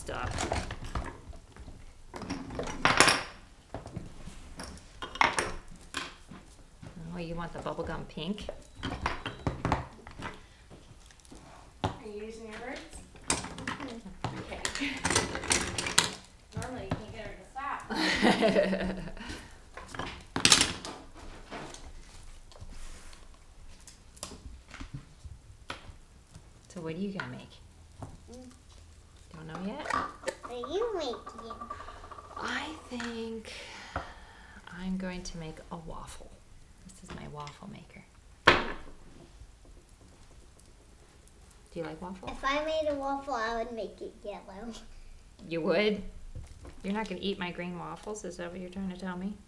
stuff. Oh, you want the bubblegum pink? Are you using your words? Okay. Normally you can't get her to stop. So what are you gonna make? Don't know yet? What are you making? I think I'm going to make a waffle. This is my waffle maker. Do you like waffles? If I made a waffle, I would make it yellow. You would? You're not gonna eat my green waffles? Is that what you're trying to tell me?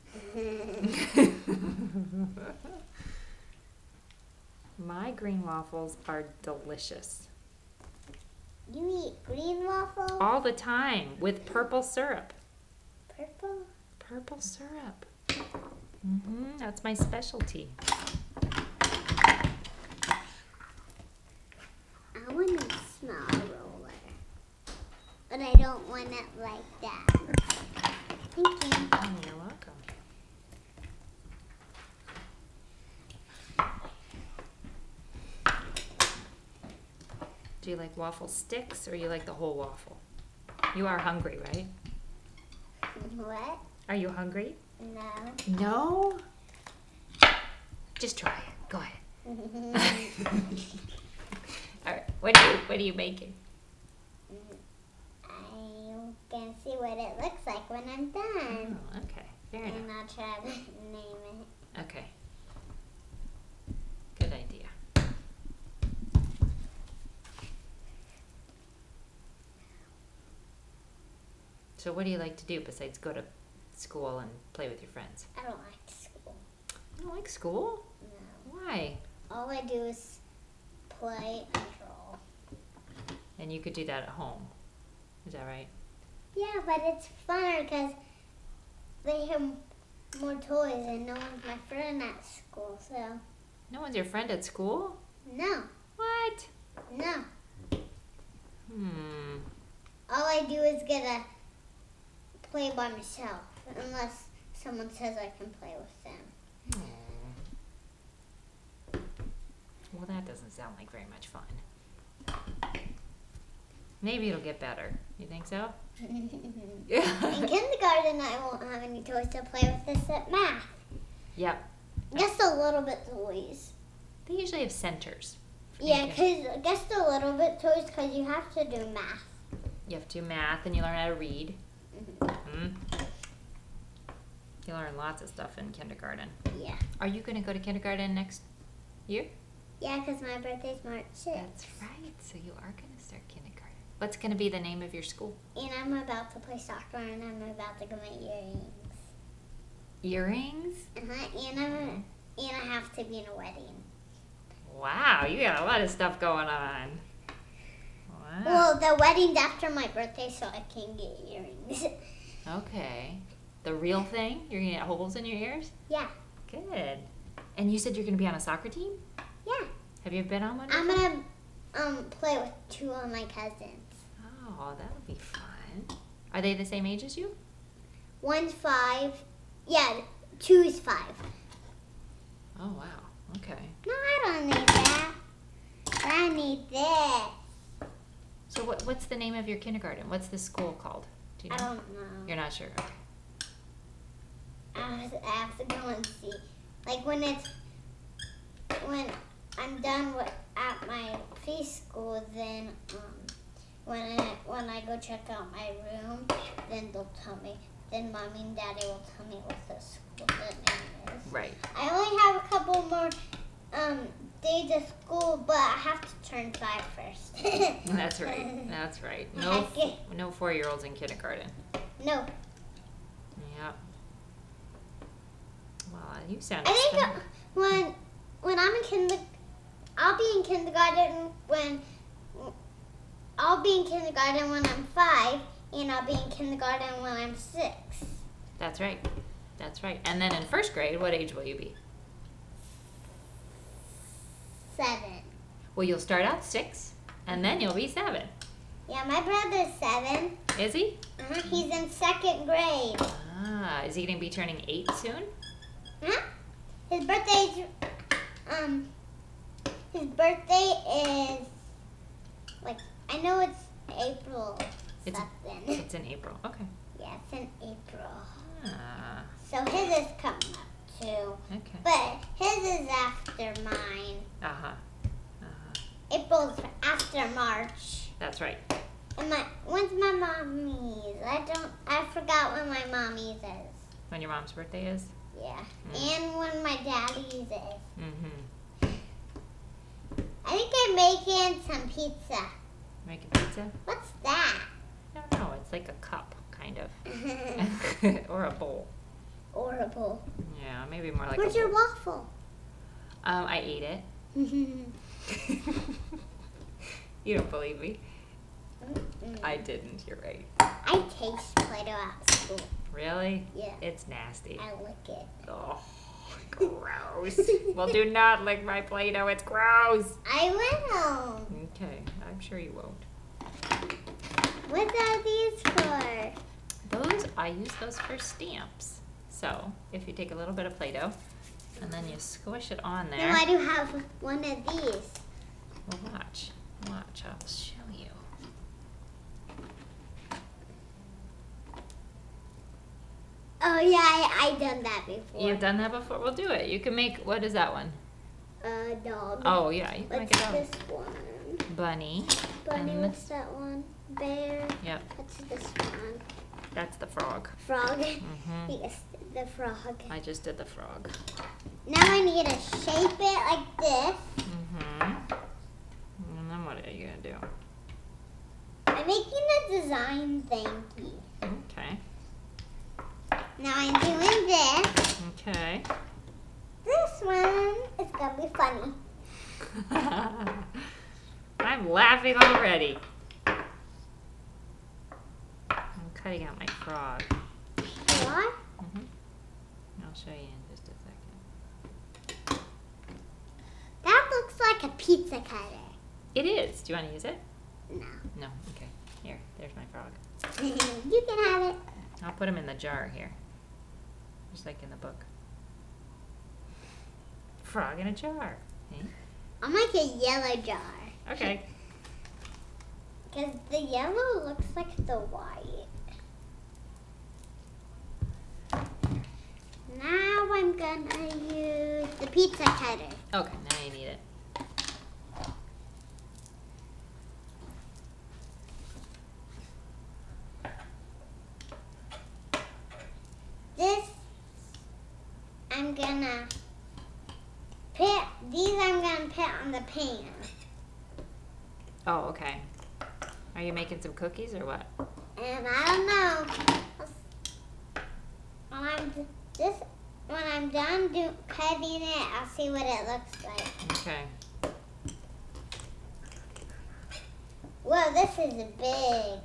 My green waffles are delicious. You eat green waffles? All the time with purple syrup. Purple? Purple syrup. That's my specialty. I want a small roller. But I don't want it like that. Thank you. Oh, you're welcome. Do you like waffle sticks or you like the whole waffle? You are hungry, right? What? Are you hungry? No. No? Just try it. Go ahead. All right. What are you making? I'm gonna see what it looks like when I'm done. Oh, okay. Fair enough. And I'll try to name it. Okay. Good idea. So what do you like to do besides go to school and play with your friends? I don't like school. You don't like school? No. Why? All I do is play and draw. And you could do that at home. Is that right? Yeah, but it's funner because they have more toys and no one's my friend at school, so. No one's your friend at school? No. What? No. All I do is get to play by myself unless someone says I can play with them. Well, that doesn't sound like very much fun. Maybe it'll get better. You think so? In kindergarten, I won't have any toys to play with except math. Yep. Just a little bit toys. They usually have centers. Yeah, just a little bit toys because you have to do math. You have to do math and you learn how to read. You learn lots of stuff in kindergarten. Yeah. Are you going to go to kindergarten next year? Yeah, because my birthday's March 6th. That's right. So you are going to start kindergarten. What's going to be the name of your school? And I'm about to play soccer and I'm about to get my earrings. Earrings? And I have to be in a wedding. Wow, you got a lot of stuff going on. Wow. Well, the wedding's after my birthday, so I can get earrings. Okay. The real thing? You're going to get holes in your ears? Yeah. Good. And you said you're going to be on a soccer team? Yeah. Have you been on one? I'm going to play with 2 of my cousins. Oh, that'll be fun. Are they the same age as you? 1's 5. Yeah, 2's 5. Oh, wow. Okay. No, I don't need that. I need this. So what's the name of your kindergarten? What's the school called? Do you know? I don't know. You're not sure? Okay. I have to go and see. Like when I'm done at my preschool, then when I go check out my room, then they'll tell me. Then Mommy and Daddy will tell me what the school name is. Right. I only have a couple more days of school, but I have to turn 5 first. That's right. That's right. No 4-year-olds in kindergarten. No. Yeah. Well, you sound. I think excited. when I'm in I'll be in kindergarten when I'm 5, and I'll be in kindergarten when I'm 6. That's right. That's right. And then in first grade, what age will you be? 7. Well, you'll start out 6, and then you'll be 7. Yeah, my brother's 7. Is he? He's in 2nd grade. Ah, is he gonna be turning 8 soon? Huh? His birthday is like, I know it's April It's- something. It's in April. Okay. Yeah, it's in April. Ah, So his is coming up too. okay. But his is after mine. Uh-huh. April's after March. That's right. And when's my mommy's? I forgot when my mommy's is. When your mom's birthday is? Yeah. And when my daddy's is. Mm-hmm. I think I'm making some pizza. Making pizza? What's that? I don't know. It's like a cup, kind of. Or a bowl. Horrible. Yeah, maybe more like Where's a your bowl. waffle? I ate it. You don't believe me? I didn't. You're right. I taste Play-Doh at school. Really? Yeah. It's nasty. I lick it. Oh, gross. Well, do not lick my Play-Doh. It's gross. I will. Okay, I'm sure you won't. What are these for? I use those for stamps. So, if you take a little bit of Play-Doh and then you squish it on there. No, I do have one of these. Well, watch. Watch. I'll show you. Oh yeah, I done that before. You've done that before? We'll do it. You can make, what is that one? A dog. Oh, yeah. You can make What's it this up. one? Bunny. Bunny, And what's that one? Bear. Yep. What's this one? That's the frog. Frog. Mm-hmm. Yes, the frog. I just did the frog. Now I need to shape it like this. Mm-hmm. And then what are you going to do? I'm making a design thingy. Okay. Now I'm doing this. Okay. This one is gonna be funny. I'm laughing already. I'm cutting out my frog. You are? Mm-hmm. I'll show you in just a second. That looks like a pizza cutter. It is. Do you want to use it? No. No. Okay. Here. There's my frog. You can have it. I'll put him in the jar here. Just like in the book. Frog in a jar. Okay. I'll make a yellow jar. Okay. Because the yellow looks like the white. Now I'm gonna use the pizza cutter. Okay, now you need it. This, I'm gonna put, these I'm gonna put on the pan. Oh, okay. Are you making some cookies or what? And I don't know. When I'm done cutting it, I'll see what it looks like. Okay. Whoa, this is big.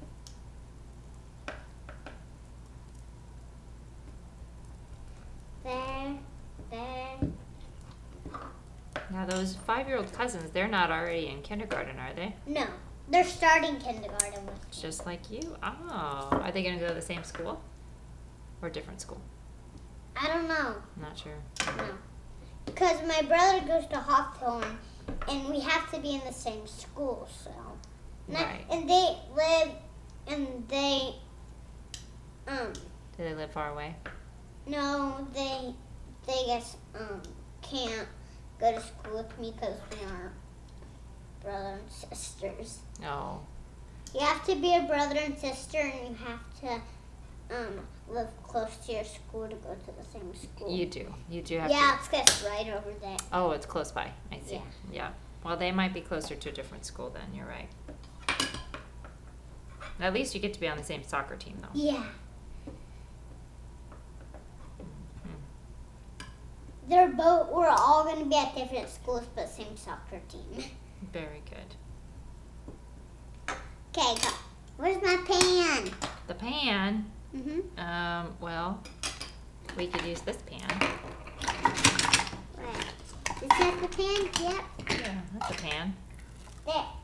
There. Now those 5-year-old cousins, they're not already in kindergarten, are they? No, they're starting kindergarten with me. Just like you? Oh. Are they going to go to the same school? Or different school? I don't know. Not sure. No. Because my brother goes to Hawthorne, and we have to be in the same school, so. Right. And they live, and they, Do they live far away? no, they just, can't go to school with me because we aren't brother and sisters. Oh. You have to be a brother and sister, and you have to, live close to your school to go to the same school. You do. You do have to. Yeah, it's just right over there. Oh, it's close by. I see. Yeah. Yeah. Well, they might be closer to a different school then. You're right. At least you get to be on the same soccer team, though. Yeah. Hmm. We're all going to be at different schools, but same soccer team. Very good. Okay, go. Where's my pan? The pan. Mm-hmm. Well, we could use this pan. Right. Is that the pan? Yep. Yeah, that's a pan. There.